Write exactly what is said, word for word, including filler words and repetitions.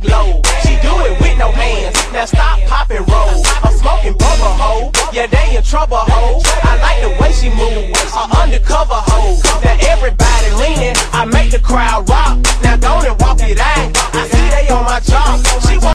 low. She do it with no hands. Now stop, pop and roll. I'm smoking bubble hoe. Yeah, they in trouble, ho. I like the way she move.